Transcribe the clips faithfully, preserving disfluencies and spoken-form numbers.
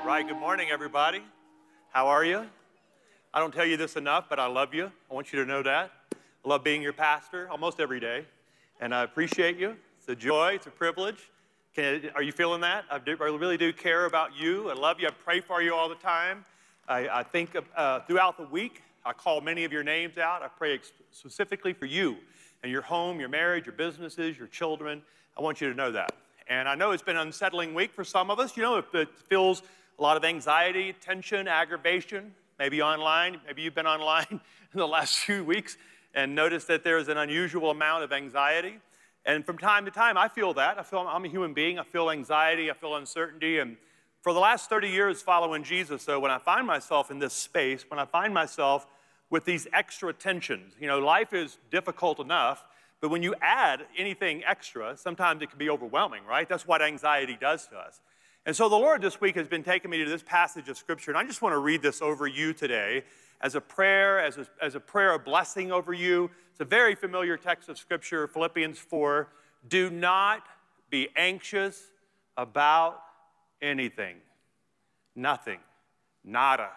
right, good morning, everybody. How are you? I don't tell you this enough, but I love you. I want you to know that. I love being your pastor almost every day, and I appreciate you. It's a joy. It's a privilege. Can, are you feeling that? I, do, I really do care about you. I love you. I pray for you all the time. I, I think uh, throughout the week, I call many of your names out. I pray ex- specifically for you and your home, your marriage, your businesses, your children. I want you to know that. And I know it's been an unsettling week for some of us. You know, it, it feels a lot of anxiety, tension, aggravation, maybe online. Maybe you've been online in the last few weeks and noticed that there's an unusual amount of anxiety. And from time to time, I feel that. I feel I'm a human being. I feel anxiety. I feel uncertainty. And for the last thirty years following Jesus, so when I find myself in this space, when I find myself with these extra tensions, you know, life is difficult enough, but when you add anything extra, sometimes it can be overwhelming, right? That's what anxiety does to us. And so the Lord this week has been taking me to this passage of Scripture, and I just want to read this over you today as a prayer, as a, as a prayer of blessing over you. It's a very familiar text of Scripture, Philippians four. Do not be anxious about anything. Nothing. Nada.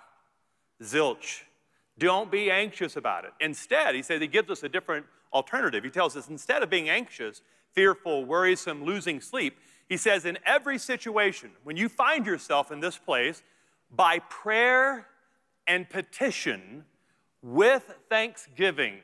Zilch. Don't be anxious about it. Instead, he says, he gives us a different alternative. He tells us instead of being anxious, fearful, worrisome, losing sleep, he says in every situation, when you find yourself in this place, by prayer and petition with thanksgiving.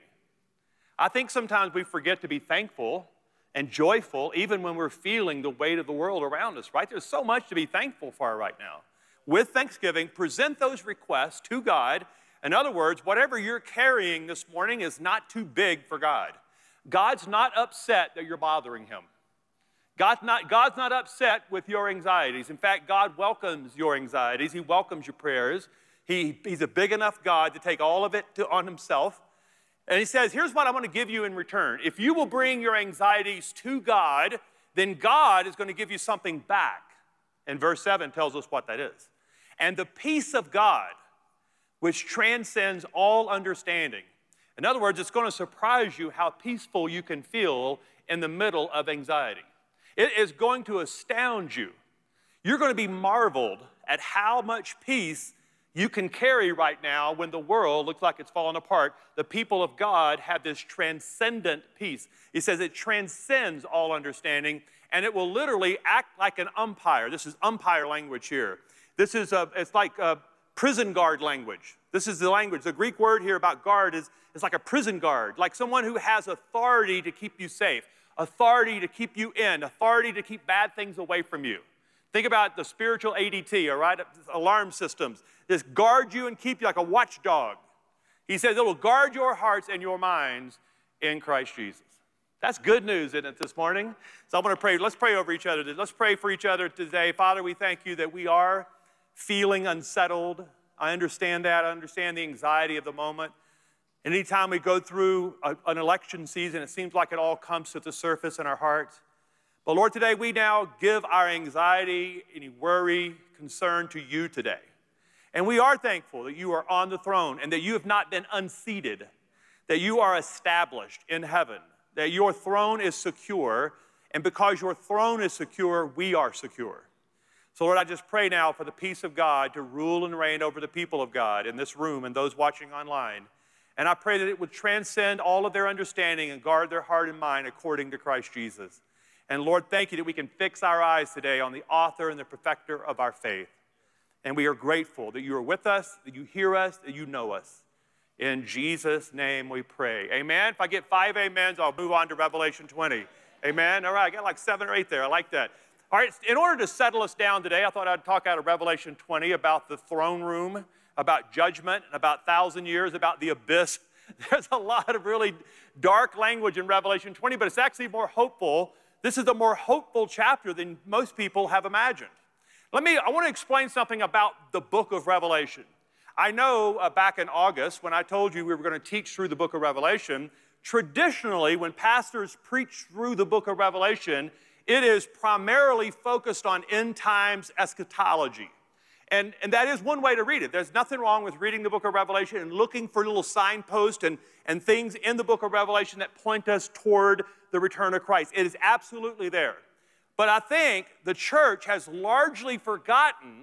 I think sometimes we forget to be thankful and joyful even when we're feeling the weight of the world around us, right? There's so much to be thankful for right now. With thanksgiving, present those requests to God. In other words, whatever you're carrying this morning is not too big for God. God's not upset that you're bothering him. God's not, God's not upset with your anxieties. In fact, God welcomes your anxieties. He welcomes your prayers. He, he's a big enough God to take all of it to, on himself. And he says, here's what I'm going to give you in return. If you will bring your anxieties to God, then God is going to give you something back. And verse seven tells us what that is. And the peace of God, which transcends all understanding. In other words, it's going to surprise you how peaceful you can feel in the middle of anxiety. It is going to astound you. You're going to be marveled at how much peace you can carry right now when the world looks like it's falling apart. The people of God have this transcendent peace. He says it transcends all understanding, and it will literally act like an umpire. This is umpire language here. This is a, it's like a prison guard language. This is the language. The Greek word here about guard is, is like a prison guard, like someone who has authority to keep you safe, authority to keep you in, authority to keep bad things away from you. Think about the spiritual A D T, all right? Alarm systems. Just guard you and keep you like a watchdog. He says it will guard your hearts and your minds in Christ Jesus. That's good news, isn't it, this morning? So I want to pray. Let's pray over each other. Let's pray for each other today. Father, we thank you that we are feeling unsettled. I understand that. I understand the anxiety of the moment. Anytime we go through a, an election season, it seems like it all comes to the surface in our hearts. But Lord, today we now give our anxiety, any worry, concern to you today. And we are thankful that you are on the throne and that you have not been unseated, that you are established in heaven, that your throne is secure, and because your throne is secure, we are secure. So Lord, I just pray now for the peace of God to rule and reign over the people of God in this room and those watching online. And I pray that it would transcend all of their understanding and guard their heart and mind according to Christ Jesus. And Lord, thank you that we can fix our eyes today on the author and the perfecter of our faith. And we are grateful that you are with us, that you hear us, that you know us. In Jesus' name we pray. Amen. If I get five amens, I'll move on to Revelation twenty. Amen. All right, I got like seven or eight there. I like that. All right, in order to settle us down today, I thought I'd talk out of Revelation twenty about the throne room, about judgment, about thousand years, about the abyss. There's a lot of really dark language in Revelation twenty, but it's actually more hopeful. This is a more hopeful chapter than most people have imagined. Let me, I want to explain something about the book of Revelation. I know uh, back in August when I told you we were going to teach through the book of Revelation, traditionally when pastors preach through the book of Revelation, it is primarily focused on end times eschatology. And, and that is one way to read it. There's nothing wrong with reading the book of Revelation and looking for little signposts and, and things in the book of Revelation that point us toward the return of Christ. It is absolutely there. But I think the church has largely forgotten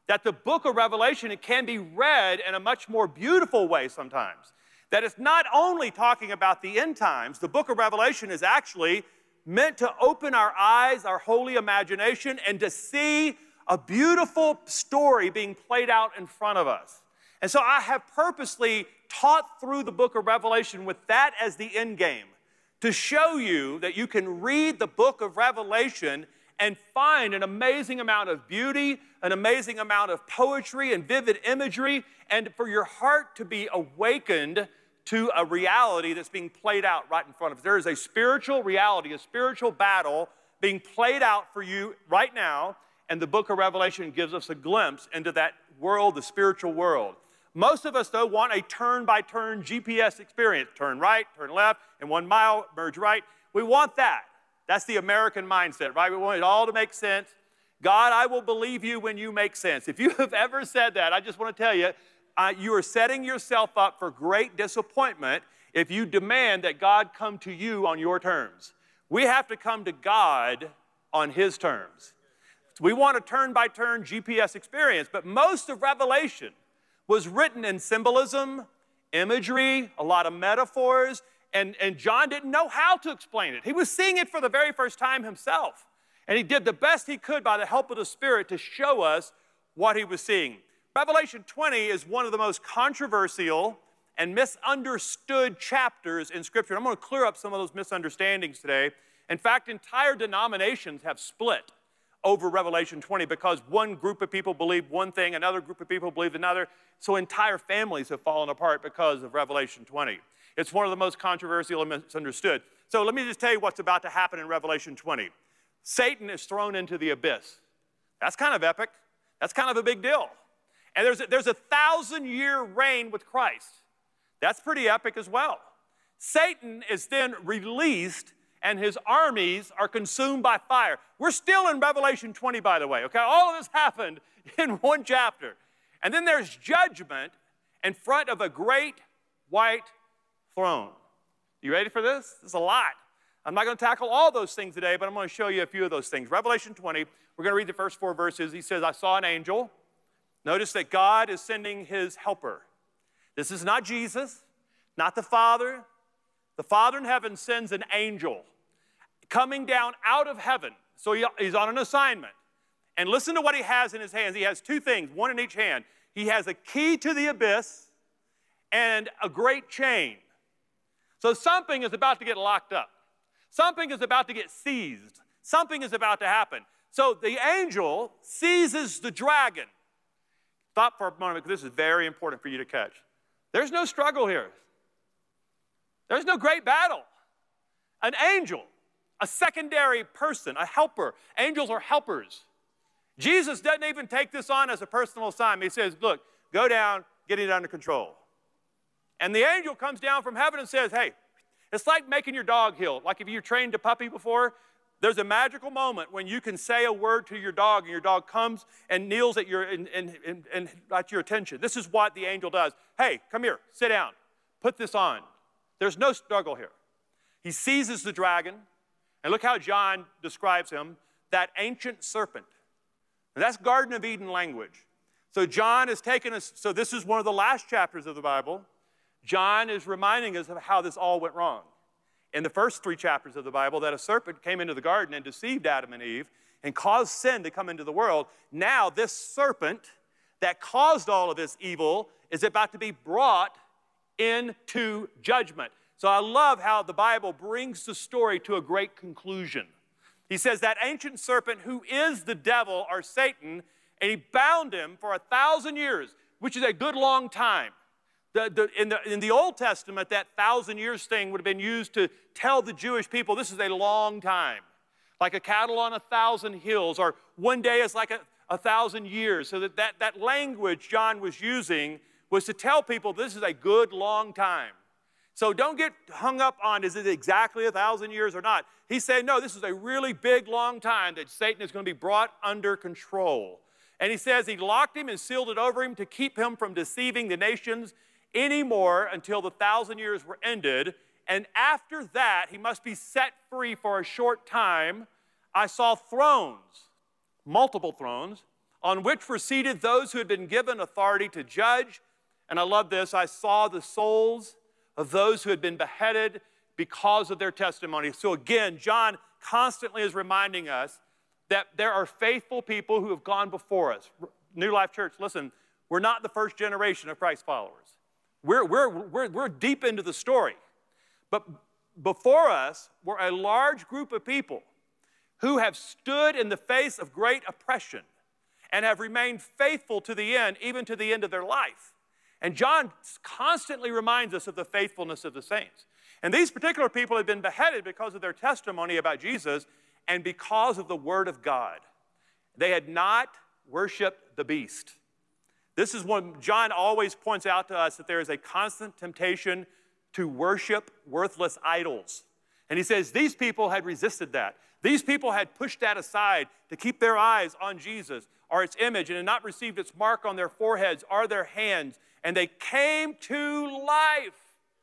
that the book of Revelation, it can be read in a much more beautiful way sometimes. That it's not only talking about the end times, the book of Revelation is actually meant to open our eyes, our holy imagination, and to see a beautiful story being played out in front of us. And so I have purposely taught through the book of Revelation with that as the end game, to show you that you can read the book of Revelation and find an amazing amount of beauty, an amazing amount of poetry and vivid imagery, and for your heart to be awakened to a reality that's being played out right in front of us. There is a spiritual reality, a spiritual battle being played out for you right now, and the book of Revelation gives us a glimpse into that world, the spiritual world. Most of us, though, want a turn-by-turn G P S experience. Turn right, turn left, in one mile, merge right. We want that. That's the American mindset, right? We want it all to make sense. God, I will believe you when you make sense. If you have ever said that, I just want to tell you, uh, you are setting yourself up for great disappointment if you demand that God come to you on your terms. We have to come to God on His terms. We want a turn-by-turn G P S experience, but most of Revelation was written in symbolism, imagery, a lot of metaphors, and, and John didn't know how to explain it. He was seeing it for the very first time himself, and he did the best he could by the help of the Spirit to show us what he was seeing. Revelation twenty is one of the most controversial and misunderstood chapters in Scripture. I'm going to clear up some of those misunderstandings today. In fact, entire denominations have split over Revelation twenty because one group of people believe one thing, another group of people believe another. So entire families have fallen apart because of Revelation twenty. It's one of the most controversial and misunderstood. So let me just tell you what's about to happen in Revelation twenty. Satan is thrown into the abyss. That's kind of epic. That's kind of a big deal. And there's a, there's a thousand-year reign with Christ. That's pretty epic as well. Satan is then released, and his armies are consumed by fire. We're still in Revelation twenty, by the way, okay? All of this happened in one chapter. And then there's judgment in front of a great white throne. You ready for this? This is a lot. I'm not going to tackle all those things today, but I'm going to show you a few of those things. Revelation twenty, we're going to read the first four verses. He says, I saw an angel. Notice that God is sending his helper. This is not Jesus, not the Father. The Father in heaven sends an angel coming down out of heaven. So he, he's on an assignment. And listen to what he has in his hands. He has two things, one in each hand. He has a key to the abyss and a great chain. So something is about to get locked up. Something is about to get seized. Something is about to happen. So the angel seizes the dragon. Stop for a moment, because this is very important for you to catch. There's no struggle here. There's no great battle. An angel, a secondary person, a helper. Angels are helpers. Jesus doesn't even take this on as a personal assignment. He says, look, go down, get it under control. And the angel comes down from heaven and says, hey, it's like making your dog heel. Like if you've trained a puppy before, there's a magical moment when you can say a word to your dog and your dog comes and kneels at your, and, and, and, and at your attention. This is what the angel does. Hey, come here, sit down, put this on. There's no struggle here. He seizes the dragon, and look how John describes him, that ancient serpent. And that's Garden of Eden language. So John has taken us, so this is one of the last chapters of the Bible. John is reminding us of how this all went wrong. In the first three chapters of the Bible, that a serpent came into the garden and deceived Adam and Eve and caused sin to come into the world. Now this serpent that caused all of this evil is about to be brought into judgment. So I love how the Bible brings the story to a great conclusion. He says that ancient serpent who is the devil or Satan, and he bound him for a thousand years, which is a good long time. The, the, in, the, in the Old Testament, that thousand years thing would have been used to tell the Jewish people this is a long time. Like a cattle on a thousand hills, or one day is like a, a thousand years. So that, that that language John was using was to tell people this is a good long time. So don't get hung up on is it exactly a thousand years or not. He's saying, no, this is a really big long time that Satan is going to be brought under control. And he says he locked him and sealed it over him to keep him from deceiving the nations anymore until the thousand years were ended. And after that, he must be set free for a short time. I saw thrones, multiple thrones, on which were seated those who had been given authority to judge. And I love this. I saw the souls of those who had been beheaded because of their testimony. So again, John constantly is reminding us that there are faithful people who have gone before us. New Life Church, listen, we're not the first generation of Christ followers. We're, we're, we're, we're deep into the story. But before us were a large group of people who have stood in the face of great oppression and have remained faithful to the end, even to the end of their life. And John constantly reminds us of the faithfulness of the saints. And these particular people had been beheaded because of their testimony about Jesus and because of the Word of God. They had not worshiped the beast. This is when John always points out to us that there is a constant temptation to worship worthless idols. And he says these people had resisted that. These people had pushed that aside to keep their eyes on Jesus or its image and had not received its mark on their foreheads or their hands. And they came to life.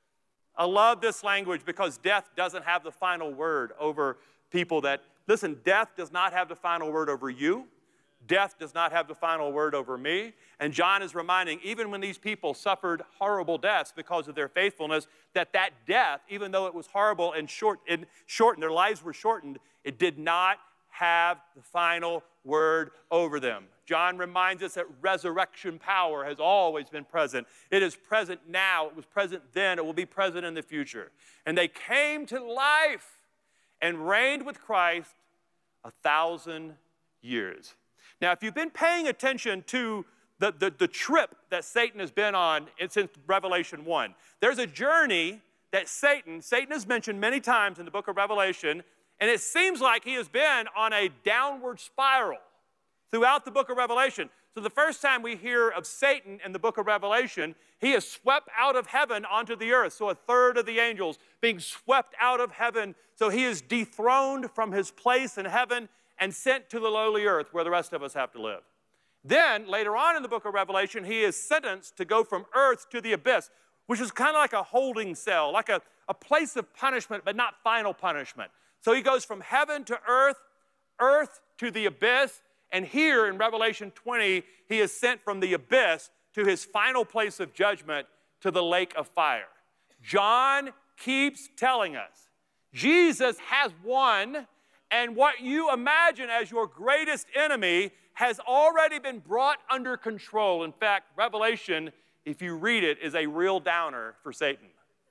I love this language because death doesn't have the final word over people that, listen, death does not have the final word over you. Death does not have the final word over me. And John is reminding, even when these people suffered horrible deaths because of their faithfulness, that that death, even though it was horrible and short and shortened, their lives were shortened, it did not have the final word over them. John reminds us that resurrection power has always been present. It is present now. It was present then. It will be present in the future. And they came to life and reigned with Christ a thousand years. Now, if you've been paying attention to the, the, the trip that Satan has been on since Revelation one, there's a journey that Satan, Satan is mentioned many times in the book of Revelation, and it seems like he has been on a downward spiral throughout the book of Revelation. So the first time we hear of Satan in the book of Revelation, he is swept out of heaven onto the earth. So a third of the angels being swept out of heaven. So he is dethroned from his place in heaven and sent to the lowly earth where the rest of us have to live. Then, later on in the book of Revelation, he is sentenced to go from earth to the abyss, which is kind of like a holding cell, like a, a place of punishment, but not final punishment. So he goes from heaven to earth, earth to the abyss, and here in Revelation twenty, he is sent from the abyss to his final place of judgment, to the lake of fire. John keeps telling us, Jesus has won, and what you imagine as your greatest enemy has already been brought under control. In fact, Revelation, if you read it, is a real downer for Satan.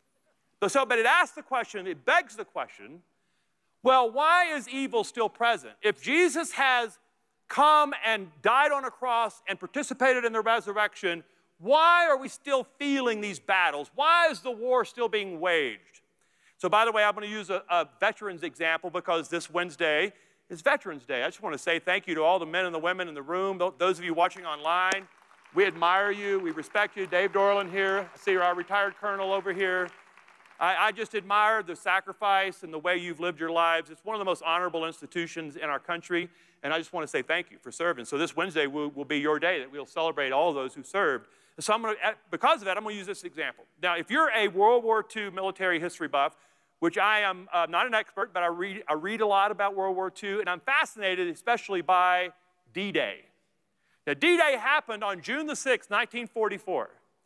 So, but it asks the question, it begs the question, well, why is evil still present? If Jesus has come and died on a cross and participated in the resurrection, why are we still feeling these battles? Why is the war still being waged? So by the way, I'm going to use a, a veterans example because this Wednesday is Veterans Day. I just want to say thank you to all the men and the women in the room, those of you watching online. We admire you. We respect you. Dave Dorland here. I see our retired colonel over here. I, I just admire the sacrifice and the way you've lived your lives. It's one of the most honorable institutions in our country, and I just want to say thank you for serving. So this Wednesday will, will be your day that we'll celebrate all those who served. So I'm going to, because of that, I'm going to use this example. Now, if you're a World War Two military history buff, which I am uh, not an expert, but I read, I read a lot about World War Two, and I'm fascinated especially by D-Day. Now, D-Day happened on June the sixth, nineteen forty-four.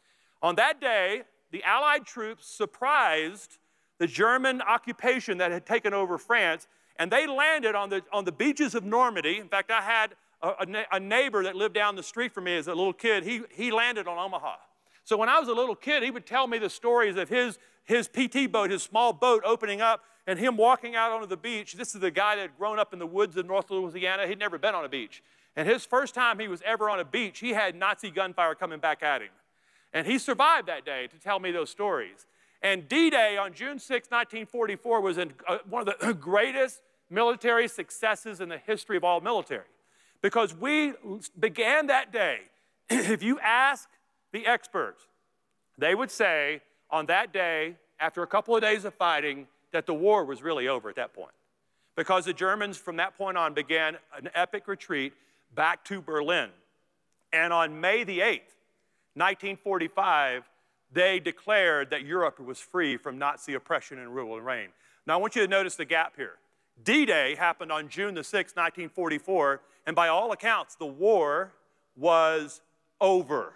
On that day, the Allied troops surprised the German occupation that had taken over France, and they landed on the, on the beaches of Normandy. In fact, I had a, a, a neighbor that lived down the street from me as a little kid. He, he landed on Omaha. So when I was a little kid, he would tell me the stories of his, his P T boat, his small boat opening up, and him walking out onto the beach. This is the guy that had grown up in the woods of North Louisiana. He'd never been on a beach. And his first time he was ever on a beach, he had Nazi gunfire coming back at him. And he survived that day to tell me those stories. And D-Day on June sixth, nineteen forty-four was in, uh, one of the greatest military successes in the history of all military. Because we began that day, if you ask the experts, they would say on that day, after a couple of days of fighting, that the war was really over at that point. Because the Germans from that point on began an epic retreat back to Berlin. And on May the eighth, nineteen forty-five, they declared that Europe was free from Nazi oppression and rule and reign. Now I want you to notice the gap here. D-Day happened on June the sixth, nineteen forty-four, And by all accounts, the war was over.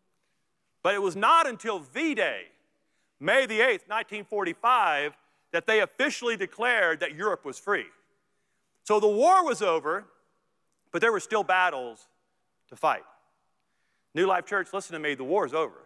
But it was not until V-Day, May the eighth, nineteen forty-five, that they officially declared that Europe was free. So the war was over, but there were still battles to fight. New Life Church, listen to me, the war is over.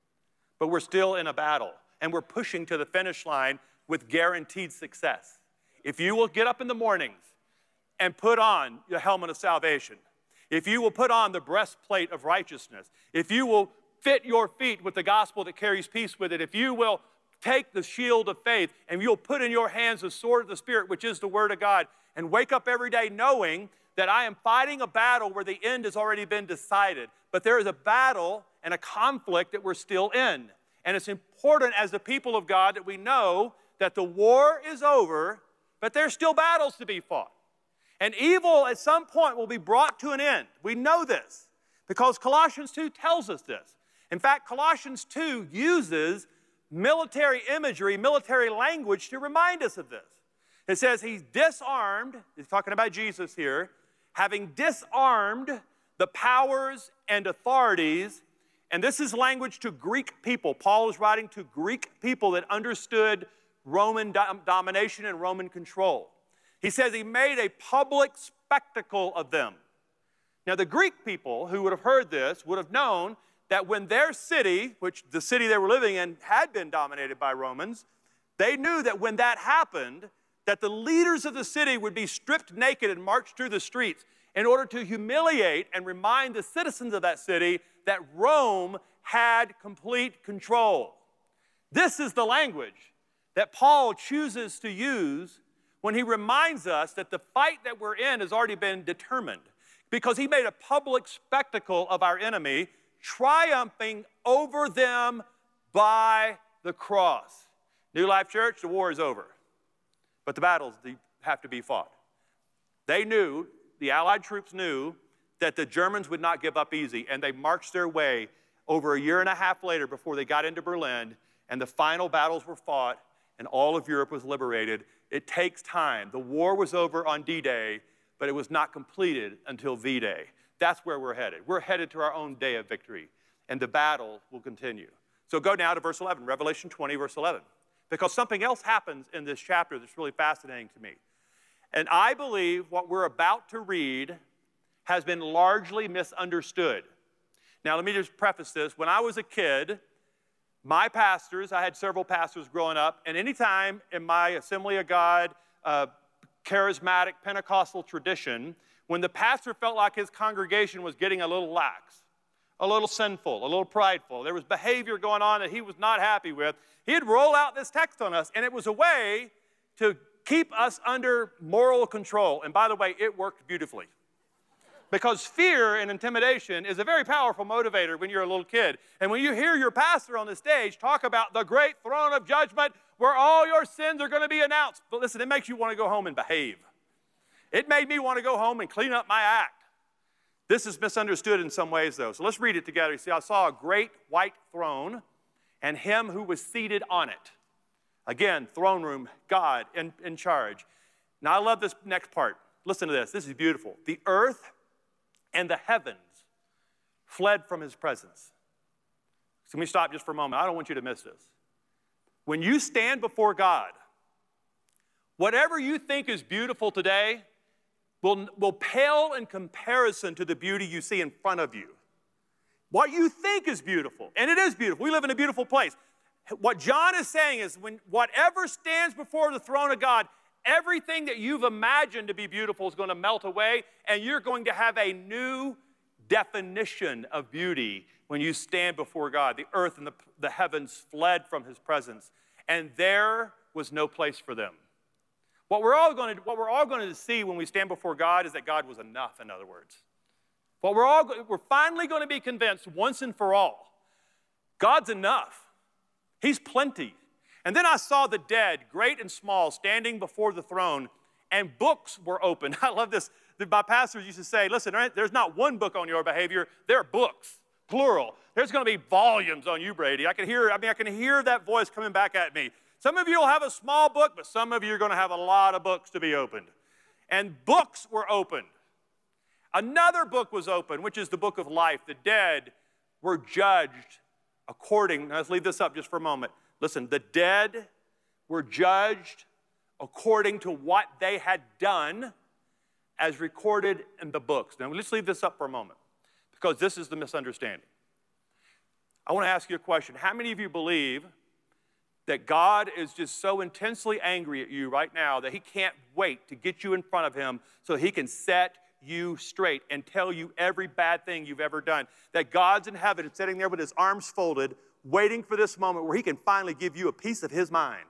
But we're still in a battle, and we're pushing to the finish line with guaranteed success. If you will get up in the mornings and put on the helmet of salvation, if you will put on the breastplate of righteousness, if you will fit your feet with the gospel that carries peace with it, if you will take the shield of faith and you'll put in your hands the sword of the Spirit, which is the Word of God, and wake up every day knowing that I am fighting a battle where the end has already been decided. But there is a battle and a conflict that we're still in. And it's important as the people of God that we know that the war is over, but there's still battles to be fought. And evil at some point will be brought to an end. We know this because Colossians two tells us this. In fact, Colossians two uses military imagery, military language to remind us of this. It says he's disarmed, he's talking about Jesus here, having disarmed the powers and authorities, and this is language to Greek people. Paul is writing to Greek people that understood Roman dom- domination and Roman control. He says he made a public spectacle of them. Now, the Greek people who would have heard this would have known that when their city, which the city they were living in had been dominated by Romans, they knew that when that happened, that the leaders of the city would be stripped naked and marched through the streets in order to humiliate and remind the citizens of that city that Rome had complete control. This is the language that Paul chooses to use when he reminds us that the fight that we're in has already been determined, because he made a public spectacle of our enemy, triumphing over them by the cross. New Life Church, the war is over, but the battles have to be fought. They knew, the Allied troops knew, that the Germans would not give up easy, and they marched their way over a year and a half later before they got into Berlin, and the final battles were fought, and all of Europe was liberated. It takes time. The war was over on D-Day, but it was not completed until V-Day. That's where we're headed. We're headed to our own day of victory, and the battle will continue. So go now to verse eleven, Revelation twenty, verse eleven, because something else happens in this chapter that's really fascinating to me. And I believe what we're about to read has been largely misunderstood. Now, let me just preface this. When I was a kid, my pastors, I had several pastors growing up, and anytime in my Assembly of God, uh, charismatic Pentecostal tradition, when the pastor felt like his congregation was getting a little lax, a little sinful, a little prideful, there was behavior going on that he was not happy with, he'd roll out this text on us, and it was a way to keep us under moral control. And by the way, it worked beautifully. Because fear and intimidation is a very powerful motivator when you're a little kid. And when you hear your pastor on the stage talk about the great throne of judgment where all your sins are going to be announced, but listen, it makes you want to go home and behave. It made me want to go home and clean up my act. This is misunderstood in some ways, though. So let's read it together. You see, I saw a great white throne and him who was seated on it. Again, throne room, God in, in charge. Now, I love this next part. Listen to this. This is beautiful. The earth and the heavens fled from his presence. So let me stop just for a moment. I don't want you to miss this. When you stand before God, whatever you think is beautiful today will, will pale in comparison to the beauty you see in front of you. What you think is beautiful, and it is beautiful. We live in a beautiful place. What John is saying is when whatever stands before the throne of God, everything that you've imagined to be beautiful is going to melt away, and you're going to have a new definition of beauty when you stand before God. The earth and the, the heavens fled from his presence, and there was no place for them. What we're all going to, what we're all going to see when we stand before God is that God was enough, in other words. What we're all, we're finally going to be convinced once and for all, God's enough. He's plenty. And then I saw the dead, great and small, standing before the throne, and books were opened. I love this. My pastors used to say, listen, there's not one book on your behavior. There are books, plural. There's going to be volumes on you, Brady. I can hear, I mean, I can hear that voice coming back at me. Some of you will have a small book, but some of you are going to have a lot of books to be opened. And books were opened. Another book was opened, which is the book of life. The dead were judged according, now let's leave this up just for a moment. Listen, the dead were judged according to what they had done as recorded in the books. Now let's leave this up for a moment because this is the misunderstanding. I want to ask you a question. How many of you believe that God is just so intensely angry at you right now that he can't wait to get you in front of him so he can set you straight and tell you every bad thing you've ever done? That God's in heaven sitting there with his arms folded, waiting for this moment where he can finally give you a piece of his mind.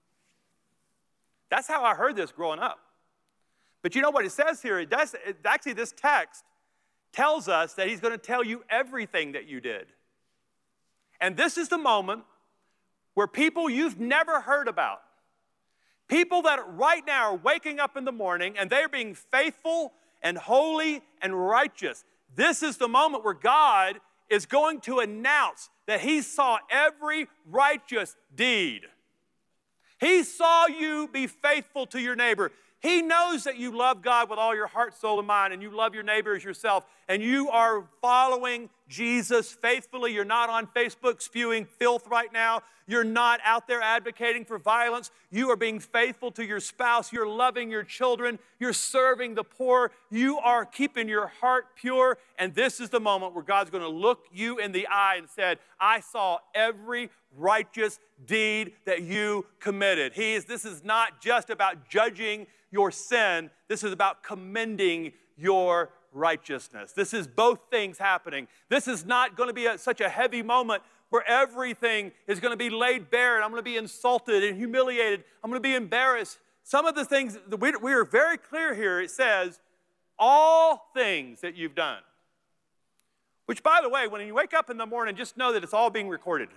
That's how I heard this growing up. But you know what it says here? It does, it, actually, this text tells us that he's going to tell you everything that you did. And this is the moment where people you've never heard about, people that right now are waking up in the morning and they're being faithful and holy and righteous. This is the moment where God is going to announce that he saw every righteous deed. He saw you be faithful to your neighbor. He knows that you love God with all your heart, soul, and mind, and you love your neighbor as yourself, and you are following Jesus faithfully. You're not on Facebook spewing filth right now. You're not out there advocating for violence. You are being faithful to your spouse. You're loving your children. You're serving the poor. You are keeping your heart pure, and this is the moment where God's going to look you in the eye and said, I saw every righteous deed that you committed. He is, this is not just about judging your sin. This is about commending your righteousness. This is both things happening. This is not going to be a, such a heavy moment where everything is going to be laid bare and I'm going to be insulted and humiliated. I'm going to be embarrassed. Some of the things, we, we are very clear here. It says, all things that you've done. Which, by the way, when you wake up in the morning, just know that it's all being recorded.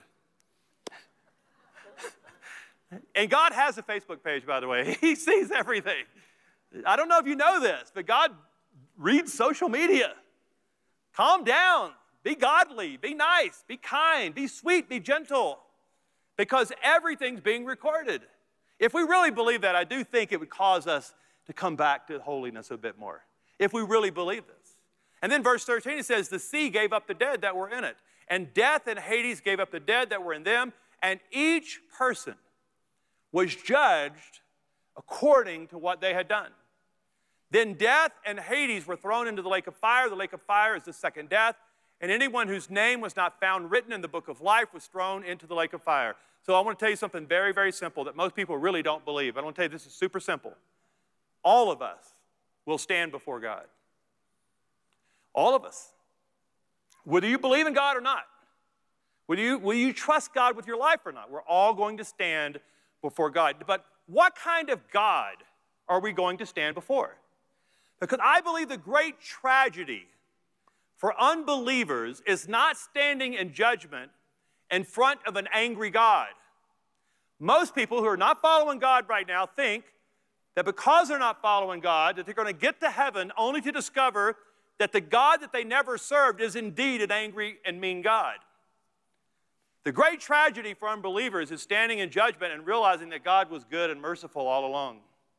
And God has a Facebook page, by the way. He sees everything. I don't know if you know this, but God reads social media. Calm down. Be godly. Be nice. Be kind. Be sweet. Be gentle. Because everything's being recorded. If we really believe that, I do think it would cause us to come back to holiness a bit more. If we really believe this. And then verse thirteen, it says, the sea gave up the dead that were in it. And death and Hades gave up the dead that were in them. And each person was judged according to what they had done. Then death and Hades were thrown into the lake of fire. The lake of fire is the second death. And anyone whose name was not found written in the book of life was thrown into the lake of fire. So I want to tell you something very, very simple that most people really don't believe. I want to tell you this is super simple. All of us will stand before God. All of us. Whether you believe in God or not. Will you, will you trust God with your life or not? We're all going to stand before God. But what kind of God are we going to stand before? Because I believe the great tragedy for unbelievers is not standing in judgment in front of an angry God. Most people who are not following God right now think that because they're not following God, that they're going to get to heaven only to discover that the God that they never served is indeed an angry and mean God. The great tragedy for unbelievers is standing in judgment and realizing that God was good and merciful all along.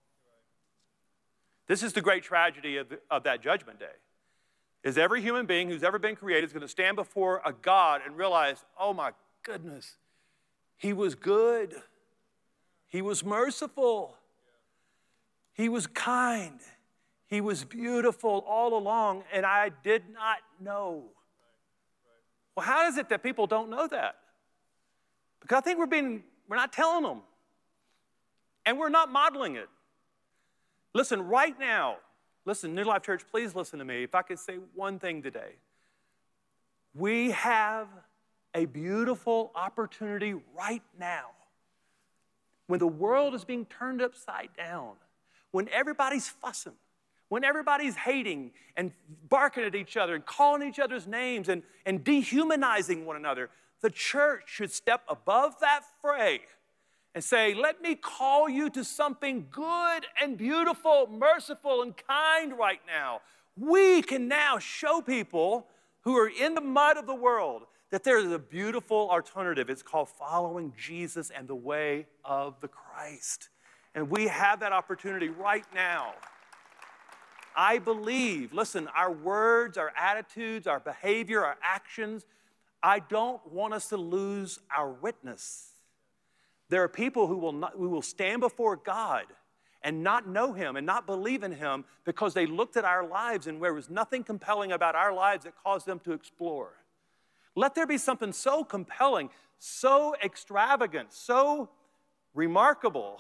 This is the great tragedy of, the, of that judgment day. Is every human being who's ever been created is going to stand before a God and realize, oh my goodness, he was good. He was merciful. He was kind. He was beautiful all along, and I did not know. Well, how is it that people don't know that? Because I think we're being, we're not telling them. And we're not modeling it. Listen, right now, listen, New Life Church, please listen to me. If I could say one thing today. We have a beautiful opportunity right now when the world is being turned upside down, when everybody's fussing, when everybody's hating and barking at each other and calling each other's names and, and dehumanizing one another. The church should step above that fray and say, let me call you to something good and beautiful, merciful and kind right now. We can now show people who are in the mud of the world that there is a beautiful alternative. It's called following Jesus and the way of the Christ. And we have that opportunity right now. I believe, listen, our words, our attitudes, our behavior, our actions, I don't want us to lose our witness. There are people who will not, who will stand before God and not know him and not believe in him because they looked at our lives and there was nothing compelling about our lives that caused them to explore. Let there be something so compelling, so extravagant, so remarkable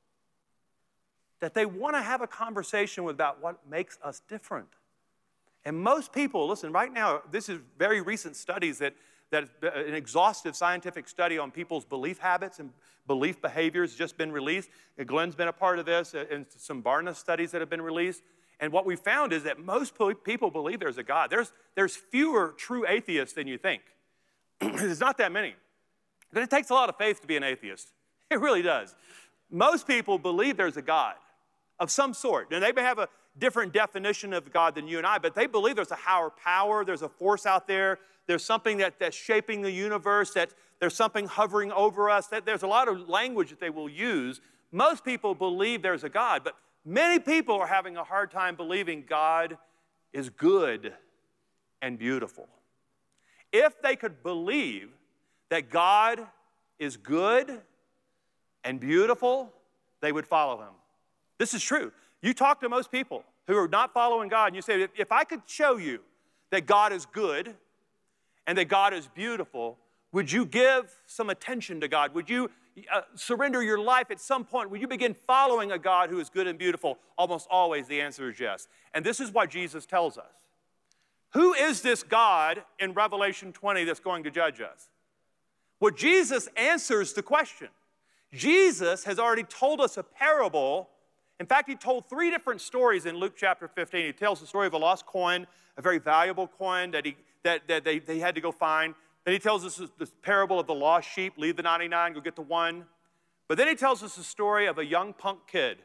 that they want to have a conversation about what makes us different. And most people, listen, right now, this is very recent studies that, that an exhaustive scientific study on people's belief habits and belief behaviors has just been released. Glenn's been a part of this, and some Barna studies that have been released. And what we found is that most people believe there's a God. There's, there's fewer true atheists than you think. There's not that many. But it takes a lot of faith to be an atheist. It really does. Most people believe there's a God of some sort. And they may have a different definition of God than you and I, but they believe there's a higher power, there's a force out there, there's something that, that's shaping the universe, that there's something hovering over us, that there's a lot of language that they will use. Most people believe there's a God, but many people are having a hard time believing God is good and beautiful. If they could believe that God is good and beautiful, they would follow him. This is true. You talk to most people who are not following God, and you say, if I could show you that God is good and that God is beautiful, would you give some attention to God? Would you uh, surrender your life at some point? Would you begin following a God who is good and beautiful? Almost always the answer is yes. And this is why Jesus tells us. Who is this God in Revelation twenty that's going to judge us? Well, Jesus answers the question. Jesus has already told us a parable. In fact, he told three different stories in Luke chapter fifteen. He tells the story of a lost coin, a very valuable coin that, he, that, that they, they had to go find. Then he tells us this parable of the lost sheep, leave the ninety-nine, go get the one. But then he tells us the story of a young punk kid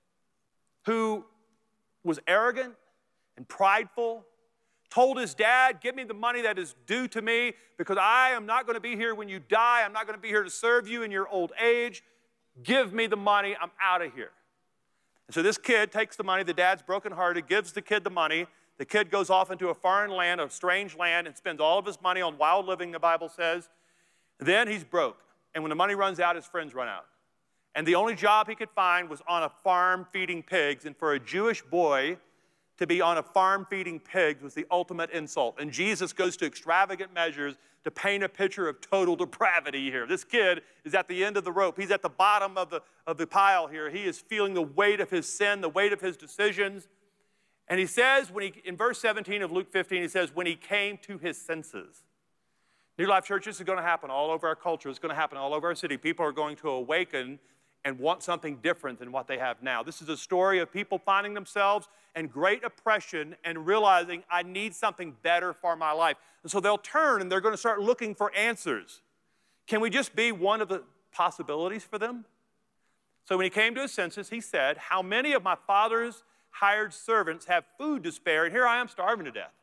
who was arrogant and prideful, told his dad, give me the money that is due to me because I am not going to be here when you die. I'm not going to be here to serve you in your old age. Give me the money. I'm out of here. And so this kid takes the money. The dad's brokenhearted, gives the kid the money. The kid goes off into a foreign land, a strange land, and spends all of his money on wild living, the Bible says. Then he's broke. And when the money runs out, his friends run out. And the only job he could find was on a farm feeding pigs. And for a Jewish boy to be on a farm feeding pigs was the ultimate insult. And Jesus goes to extravagant measures to paint a picture of total depravity here. This kid is at the end of the rope. He's at the bottom of the, of the pile here. He is feeling the weight of his sin, the weight of his decisions. And he says, when he, in verse seventeen of Luke fifteen, he says, when he came to his senses. New Life Church, this is going to happen all over our culture. It's going to happen all over our city. People are going to awaken and want something different than what they have now. This is a story of people finding themselves in great oppression and realizing, I need something better for my life. And so they'll turn and they're going to start looking for answers. Can we just be one of the possibilities for them? So when he came to his senses, he said, how many of my father's hired servants have food to spare, and here I am starving to death?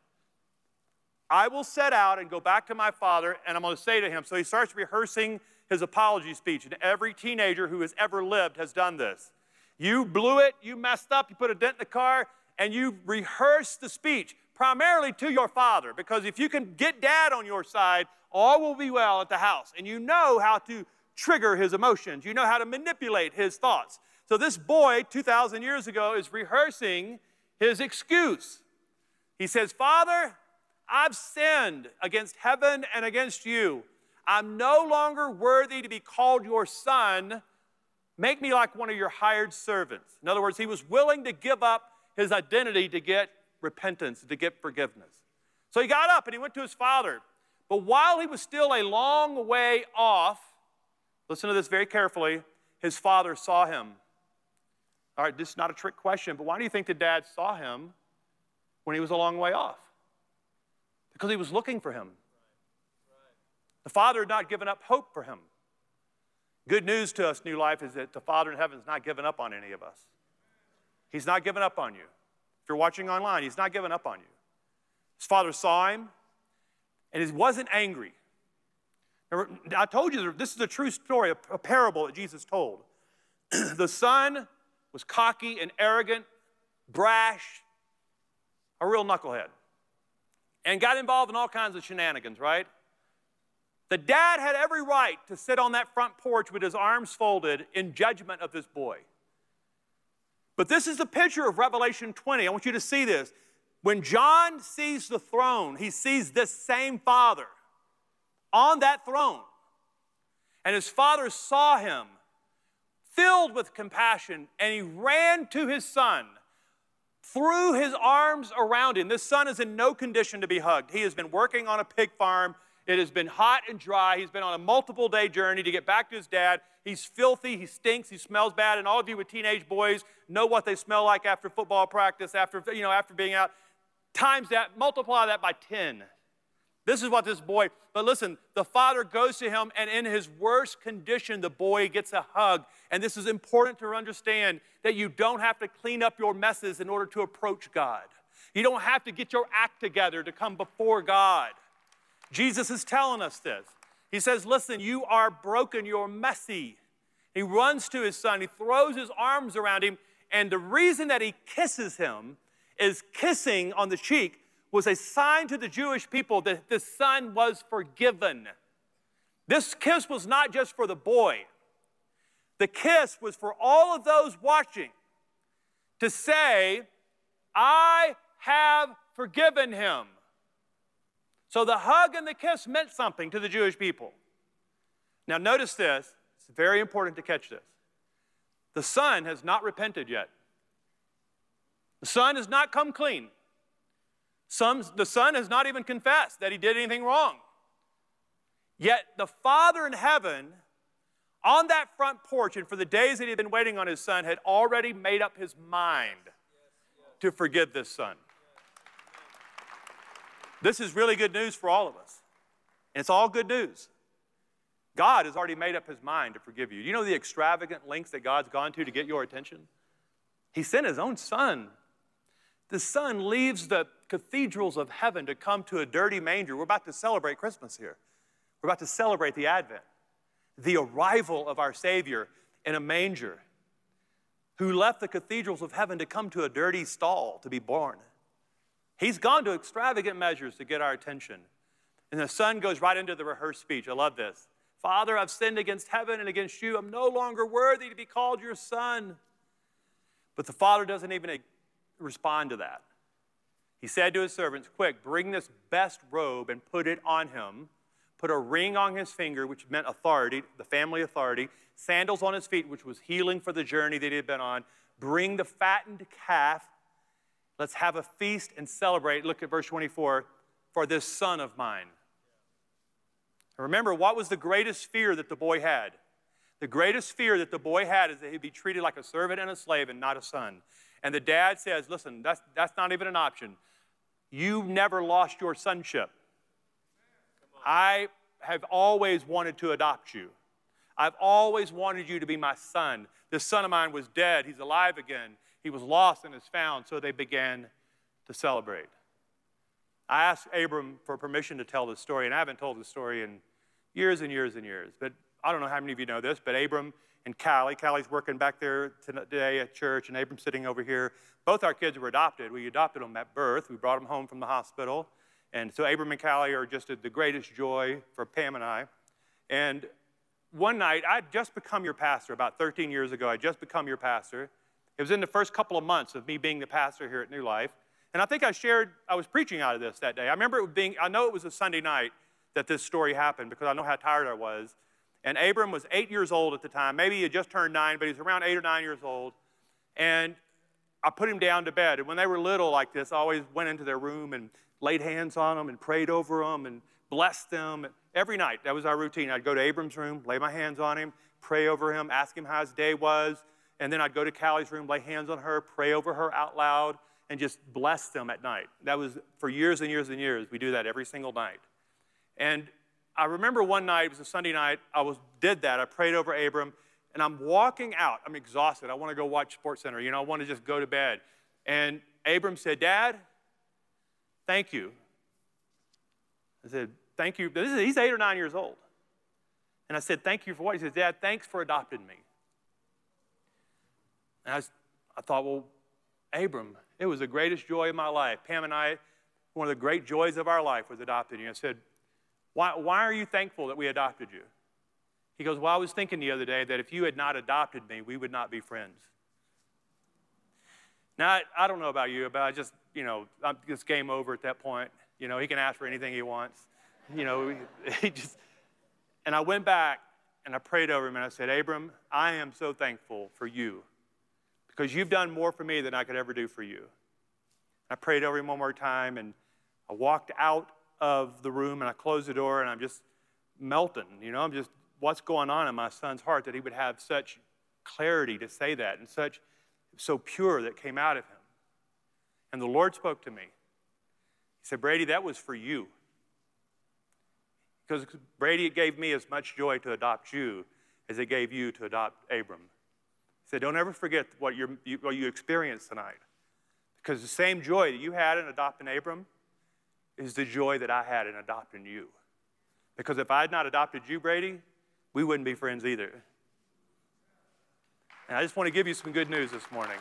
I will set out and go back to my father, and I'm going to say to him. So he starts rehearsing his apology speech, and every teenager who has ever lived has done this. You blew it, you messed up, you put a dent in the car, and you rehearsed the speech, primarily to your father, because if you can get dad on your side, all will be well at the house, and you know how to trigger his emotions. You know how to manipulate his thoughts. So this boy, two thousand years ago, is rehearsing his excuse. He says, Father, I've sinned against heaven and against you. I'm no longer worthy to be called your son. Make me like one of your hired servants. In other words, he was willing to give up his identity to get repentance, to get forgiveness. So he got up and he went to his father. But while he was still a long way off, listen to this very carefully, his father saw him. All right, this is not a trick question, but why do you think the dad saw him when he was a long way off? Because he was looking for him. The Father had not given up hope for him. Good news to us, New Life, is that the Father in heaven has not given up on any of us. He's not given up on you. If you're watching online, he's not given up on you. His Father saw him, and he wasn't angry. Remember, I told you this is a true story, a, a parable that Jesus told. The son was cocky and arrogant, brash, a real knucklehead, and got involved in all kinds of shenanigans, right? The dad had every right to sit on that front porch with his arms folded in judgment of this boy. But this is the picture of Revelation twenty. I want you to see this. When John sees the throne, he sees this same Father on that throne. And his Father saw him, filled with compassion, and he ran to his Son, threw his arms around him. This son is in no condition to be hugged. He has been working on a pig farm. It has been hot and dry. He's been on a multiple day journey to get back to his dad. He's filthy, he stinks, he smells bad, and all of you with teenage boys know what they smell like after football practice, after, you know, after being out. Times that, multiply that by ten. This is what this boy, but listen, the father goes to him, and in his worst condition, the boy gets a hug. And this is important to understand, that you don't have to clean up your messes in order to approach God. You don't have to get your act together to come before God. Jesus is telling us this. He says, listen, you are broken, you're messy. He runs to his son, he throws his arms around him, and the reason that he kisses him is kissing on the cheek was a sign to the Jewish people that the son was forgiven. This kiss was not just for the boy. The kiss was for all of those watching to say, I have forgiven him. So the hug and the kiss meant something to the Jewish people. Now notice this. It's very important to catch this. The son has not repented yet. The son has not come clean. Some, the son has not even confessed that he did anything wrong. Yet the Father in heaven, on that front porch, and for the days that he had been waiting on his son, had already made up his mind to forgive this son. This is really good news for all of us. And it's all good news. God has already made up his mind to forgive you. You know the extravagant lengths that God's gone to to get your attention? He sent his own son. The son leaves the cathedrals of heaven to come to a dirty manger. We're about to celebrate Christmas here. We're about to celebrate the Advent, the arrival of our Savior in a manger, who left the cathedrals of heaven to come to a dirty stall to be born. He's gone to extravagant measures to get our attention. And the son goes right into the rehearsed speech. I love this. Father, I've sinned against heaven and against you. I'm no longer worthy to be called your son. But the father doesn't even respond to that. He said to his servants, quick, bring this best robe and put it on him. Put a ring on his finger, which meant authority, the family authority. Sandals on his feet, which was healing for the journey that he had been on. Bring the fattened calf. Let's have a feast and celebrate. Look at verse twenty-four. For this son of mine. Remember, what was the greatest fear that the boy had? The greatest fear that the boy had is that he'd be treated like a servant and a slave and not a son. And the dad says, listen, that's, that's not even an option. You never lost your sonship. I have always wanted to adopt you. I've always wanted you to be my son. This son of mine was dead. He's alive again. He was lost and is found. So they began to celebrate. I asked Abram for permission to tell this story, and I haven't told this story in years and years and years. But I don't know how many of you know this, but Abram and Callie, Callie's working back there today at church, and Abram's sitting over here. Both our kids were adopted. We adopted them at birth. We brought them home from the hospital. And so Abram and Callie are just the greatest joy for Pam and I. And one night, I'd just become your pastor. About thirteen years ago, I'd just become your pastor. It was in the first couple of months of me being the pastor here at New Life. And I think I shared, I was preaching out of this that day. I remember it being, I know it was a Sunday night that this story happened because I know how tired I was. And Abram was eight years old at the time. Maybe he had just turned nine, but he was around eight or nine years old. And I put him down to bed. And when they were little like this, I always went into their room and laid hands on them and prayed over them and blessed them. Every night, that was our routine. I'd go to Abram's room, lay my hands on him, pray over him, ask him how his day was. And then I'd go to Callie's room, lay hands on her, pray over her out loud, and just bless them at night. That was for years and years and years. We do that every single night. And I remember one night, it was a Sunday night, I was did that. I prayed over Abram, and I'm walking out. I'm exhausted. I want to go watch SportsCenter. You know, I want to just go to bed. And Abram said, Dad, thank you. I said, thank you. This is, he's eight or nine years old. And I said, thank you for what? He said, Dad, thanks for adopting me. And I, was, I thought, well, Abram, It was the greatest joy of my life. Pam and I, one of the great joys of our life was adopting you. I said, why, why are you thankful that we adopted you? He goes, well, I was thinking the other day that if you had not adopted me, we would not be friends. Now, I, I don't know about you, but I just, you know, I'm just game over at that point. You know, he can ask for anything he wants. You know, he just, and I went back and I prayed over him and I said, Abram, I am so thankful for you because you've done more for me than I could ever do for you. I prayed over him one more time and I walked out of the room and I closed the door and I'm just melting. You know, I'm just, what's going on in my son's heart that he would have such clarity to say that and such, so pure that came out of him. And the Lord spoke to me. He said, Brady, that was for you. Because Brady, it gave me as much joy to adopt you as it gave you to adopt Abram. He said, don't ever forget what, you're, you, what you experienced tonight. Because the same joy that you had in adopting Abram is the joy that I had in adopting you. Because if I had not adopted you, Brady, we wouldn't be friends either. And I just want to give you some good news this morning.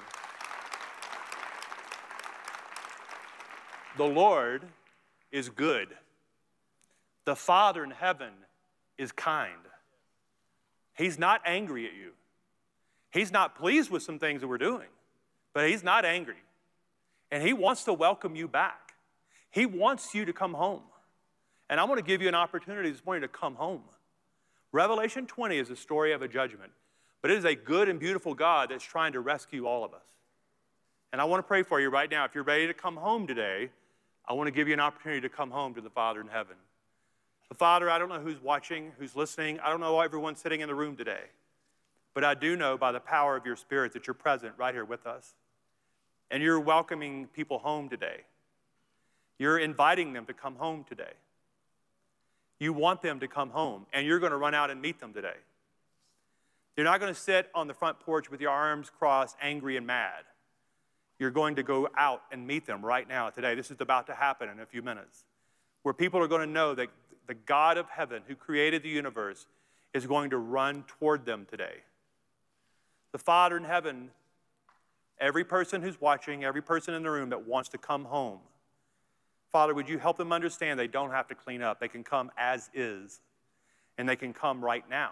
The Lord is good. The Father in heaven is kind. He's not angry at you. He's not pleased with some things that we're doing, but he's not angry. And he wants to welcome you back. He wants you to come home. And I want to give you an opportunity this morning to come home. Revelation twenty is a story of a judgment, but it is a good and beautiful God that's trying to rescue all of us. And I want to pray for you right now. If you're ready to come home today, I want to give you an opportunity to come home to the Father in heaven. The Father, I don't know who's watching, who's listening. I don't know everyone sitting in the room today. But I do know by the power of your Spirit that you're present right here with us. And you're welcoming people home today. You're inviting them to come home today. You want them to come home, and you're going to run out and meet them today. You're not going to sit on the front porch with your arms crossed, angry and mad. You're going to go out and meet them right now today. This is about to happen in a few minutes, where people are going to know that the God of heaven who created the universe is going to run toward them today. The Father in heaven, every person who's watching, every person in the room that wants to come home, Father, would you help them understand they don't have to clean up. They can come as is, and they can come right now.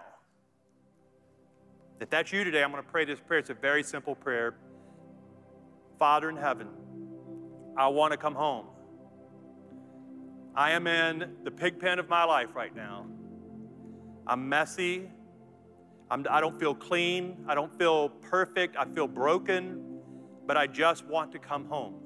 If that's you today, I'm going to pray this prayer. It's a very simple prayer. Father in heaven, I want to come home. I am in the pig pen of my life right now. I'm messy. I'm, I don't feel clean. I don't feel perfect. I feel broken, but I just want to come home.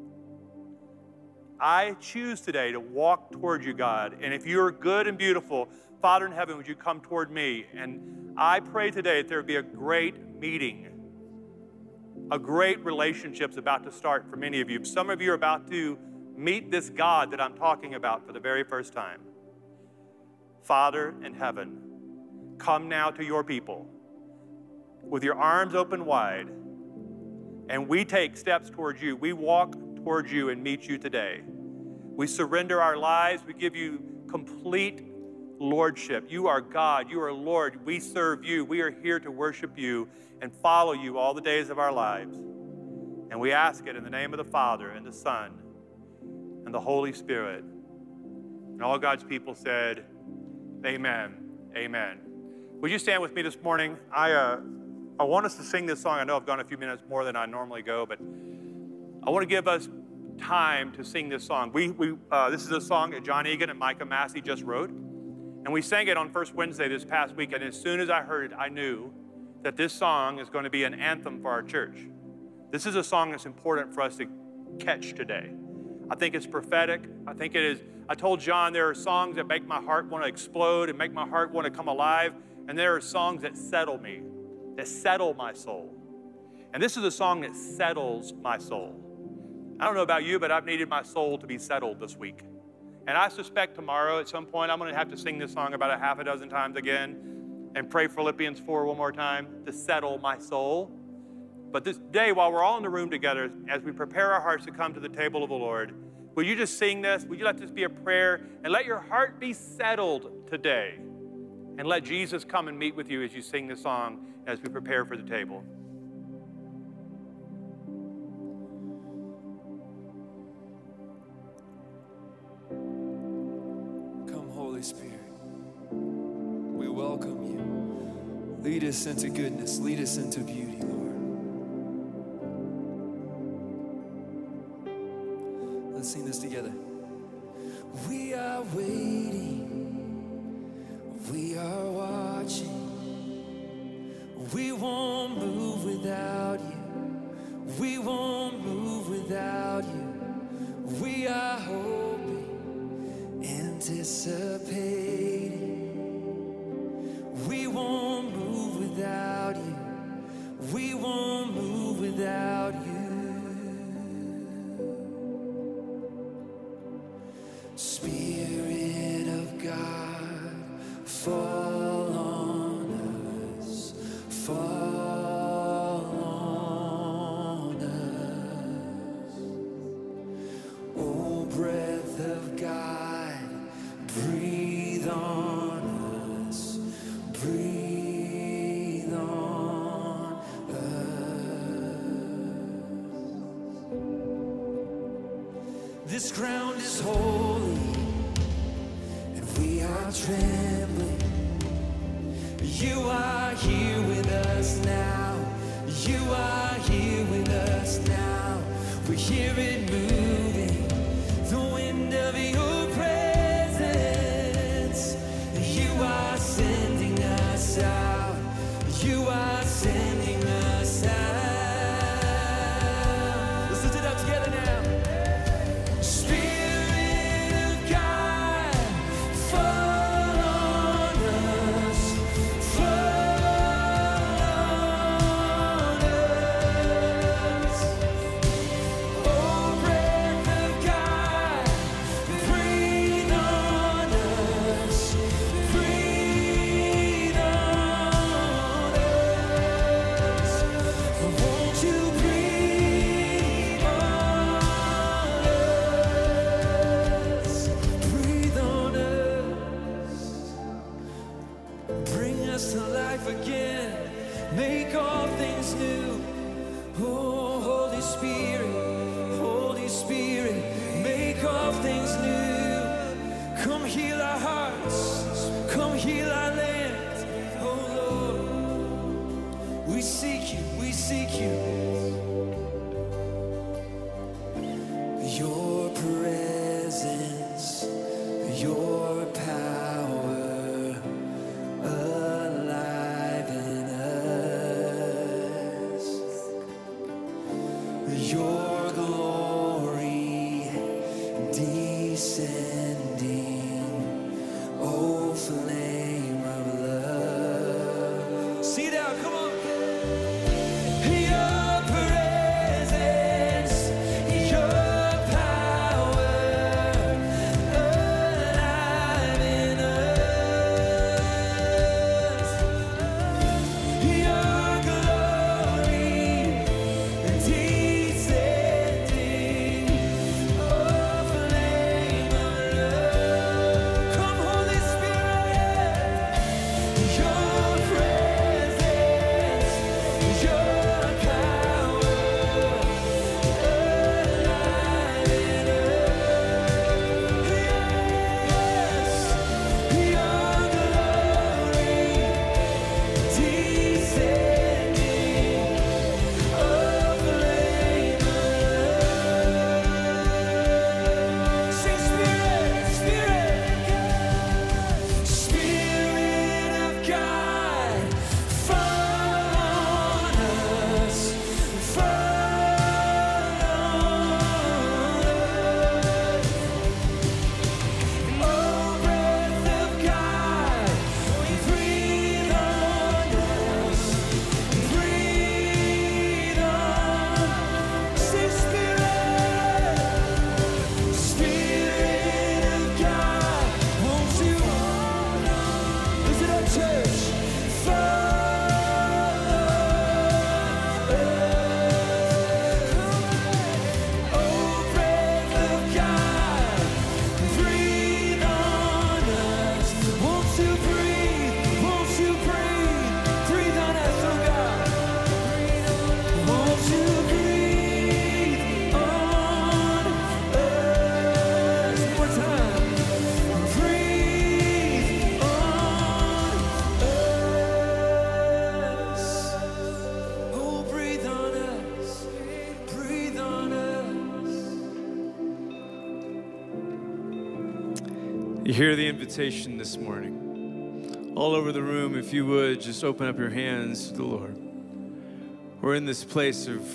I choose today to walk toward you, God. And if you're good and beautiful, Father in heaven, would you come toward me? And I pray today that there would be a great meeting, a great relationship's about to start for many of you. Some of you are about to meet this God that I'm talking about for the very first time. Father in heaven, come now to your people with your arms open wide, and we take steps towards you. We walk towards you and meet you today. We surrender our lives. We give you complete lordship. You are God. You are Lord. We serve you. We are here to worship you and follow you all the days of our lives. And we ask it in the name of the Father and the Son and the Holy Spirit. And all God's people said, amen, amen. Would you stand with me this morning? I, uh, I want us to sing this song. I know I've gone a few minutes more than I normally go, but I want to give us time to sing this song. We, we, uh, this is a song that John Egan and Micah Massey just wrote, and we sang it on First Wednesday this past week, and as soon as I heard it, I knew that this song is going to be an anthem for our church. This is a song that's important for us to catch today. I think it's prophetic. I think it is. I told John there are songs that make my heart want to explode and make my heart want to come alive, and there are songs that settle me, that settle my soul. And this is a song that settles my soul. I don't know about you, but I've needed my soul to be settled this week. And I suspect tomorrow at some point I'm going to have to sing this song about a half a dozen times again and pray Philippians four one more time to settle my soul. But this day, while we're all in the room together, as we prepare our hearts to come to the table of the Lord, will you just sing this? Will you let this be a prayer? And let your heart be settled today. And let Jesus come and meet with you as you sing this song as we prepare for the table. Lead us into goodness. Lead us into beauty, Lord. Let's sing this together. We are waiting. We are watching. We won't move without you. We won't move without you. We are hoping, anticipating. We won't move without you. We won't move without you. Spirit of God, fall on us, fall on us. Oh, breath of God, breathe on us, breathe on us. This ground is holy, and we are trembling. You are here with us now. You are here with us now. We hear it moving, the wind of your presence. You are sending us out. You are sending us out. Let's lift it up together now. Spirit of God, fall on us, fall on us. Oh, breath of God, breathe on us, breathe on us. Won't you breathe on us, breathe on us. Bring us to life again, make all things new. Oh, Holy Spirit, Holy Spirit, make all things new. Come heal our hearts, come heal our land. Oh Lord, we seek you, we seek you. Your presence, your power, alive in us. Your glory descending, oh flame of love. See that, come on. Your You hear the invitation this morning. All over the room, if you would, just open up your hands to the Lord. We're in this place of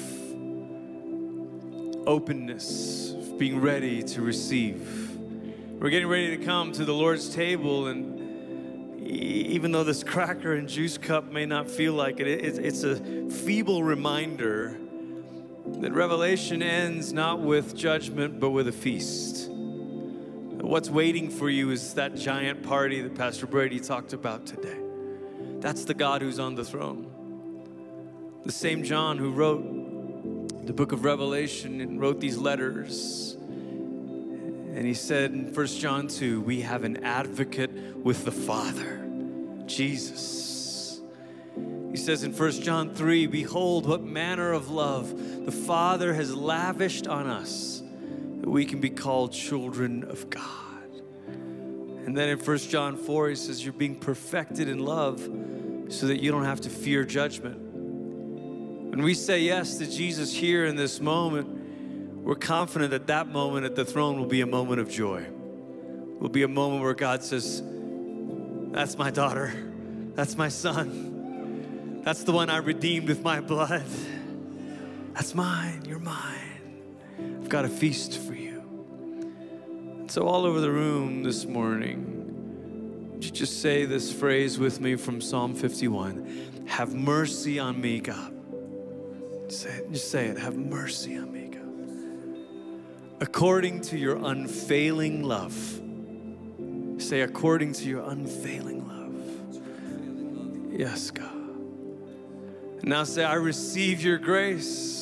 openness, of being ready to receive. We're getting ready to come to the Lord's table, and even though this cracker and juice cup may not feel like it, it's a feeble reminder that Revelation ends not with judgment, but with a feast. What's waiting for you is that giant party that Pastor Brady talked about today. That's the God who's on the throne. The same John who wrote the book of Revelation and wrote these letters. And he said in First John two, we have an advocate with the Father, Jesus. He says in First John three, behold, what manner of love the Father has lavished on us, that we can be called children of God. And then in First John four, he says, you're being perfected in love so that you don't have to fear judgment. When we say yes to Jesus here in this moment, we're confident that that moment at the throne will be a moment of joy. Will be a moment where God says, that's my daughter, that's my son, that's the one I redeemed with my blood. That's mine, you're mine. I've got a feast for you. So all over the room this morning, would you just say this phrase with me from Psalm fifty-one? Have mercy on me, God. Say it, just say it. Have mercy on me, God. According to your unfailing love. Say, according to your unfailing love. Yes, God. And now say, I receive your grace.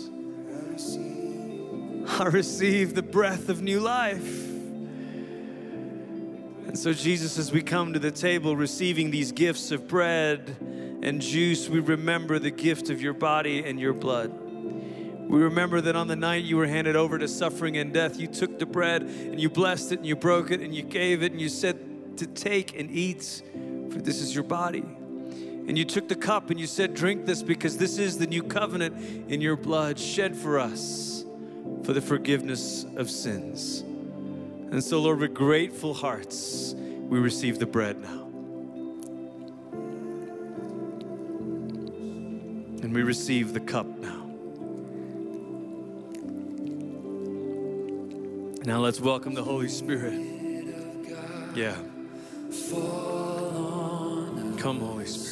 I receive the breath of new life. And so Jesus, as we come to the table receiving these gifts of bread and juice, we remember the gift of your body and your blood. We remember that on the night you were handed over to suffering and death, you took the bread and you blessed it and you broke it and you gave it and you said to take and eat, for this is your body. And you took the cup and you said, drink this because this is the new covenant in your blood shed for us for the forgiveness of sins. And so, Lord, with grateful hearts, we receive the bread now. And we receive the cup now. Now let's welcome the Holy Spirit. Yeah. Come, Holy Spirit.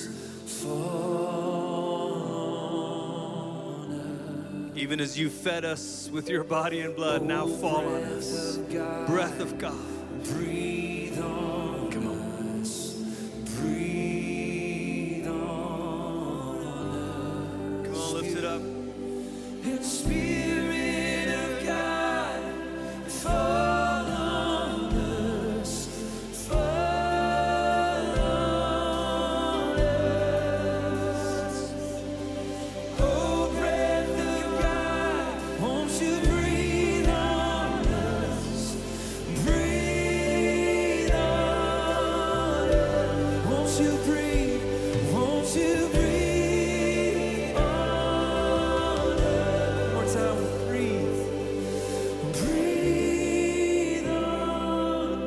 Even as you fed us with your body and blood, now fall on us. Breath of God. Breathe on. Come on. Breathe on. Come on, lift it up. And Spirit of God, fall on us. Fall on us. Oh, breath of God, won't you breathe on us? Breathe on us. Won't you breathe? Won't you breathe on us? One more time, breathe. Breathe on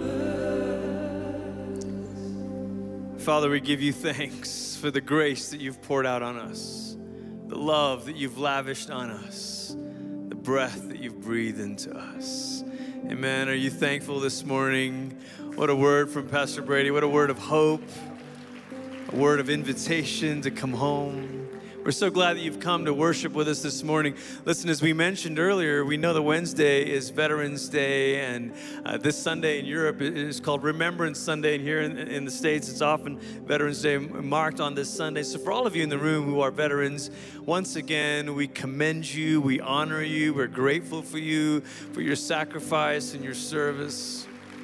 us. Father, we give you thanks for the grace that you've poured out on us, the love that you've lavished on us, the breath that you've breathed into us. Amen. Are you thankful this morning? What a word from Pastor Brady. What a word of hope, a word of invitation to come home. We're so glad that you've come to worship with us this morning. Listen, as we mentioned earlier, we know that Wednesday is Veterans Day, and uh, this Sunday in Europe is called Remembrance Sunday, and here in, in the States, it's often Veterans Day marked on this Sunday. So for all of you in the room who are veterans, once again, we commend you, we honor you, we're grateful for you, for your sacrifice and your service.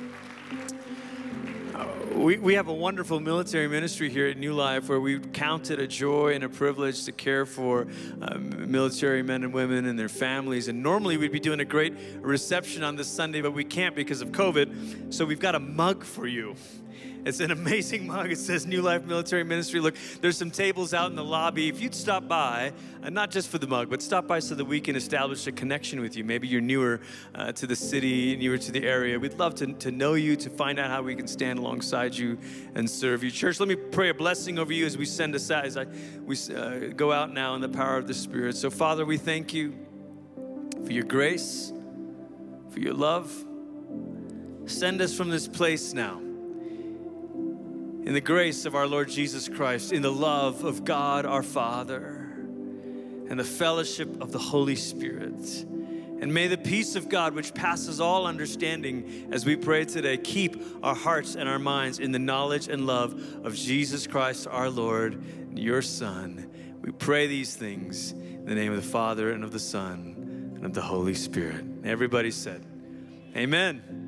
We, we have a wonderful military ministry here at New Life where we count it a joy and a privilege to care for um, military men and women and their families. And normally we'd be doing a great reception on this Sunday, but we can't because of COVID. So we've got a mug for you. It's an amazing mug. It says New Life Military Ministry. Look, there's some tables out in the lobby. If you'd stop by, and not just for the mug, but stop by so that we can establish a connection with you. Maybe you're newer uh, to the city, newer to the area. We'd love to, to know you, to find out how we can stand alongside you and serve you. Church, let me pray a blessing over you as we send aside, as I, we uh, go out now in the power of the Spirit. So, Father, we thank you for your grace, for your love. Send us from this place now in the grace of our Lord Jesus Christ, in the love of God our Father, and the fellowship of the Holy Spirit. And may the peace of God, which passes all understanding, as we pray today, keep our hearts and our minds in the knowledge and love of Jesus Christ our Lord, your Son. We pray these things in the name of the Father and of the Son and of the Holy Spirit. Everybody said, amen.